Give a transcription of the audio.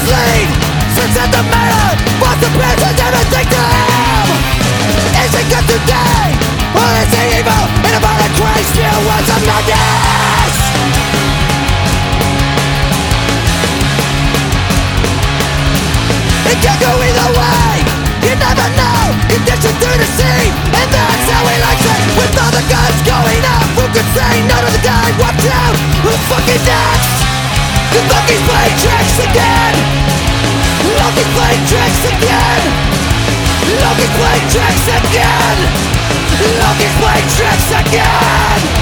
lead. Sits at the mirror, wants to present everything to him. Is it good today, or is he evil in a violent Christ few words of madness? It can go either way, you never know. Conditioned to deceive, and that's how he likes it. With all the guns going up, who could say no to the guy? Watch out, who's fucking next? Loki's playing tricks again. Loki's playing tricks again. Loki's playing tricks again. Loki's playing tricks again.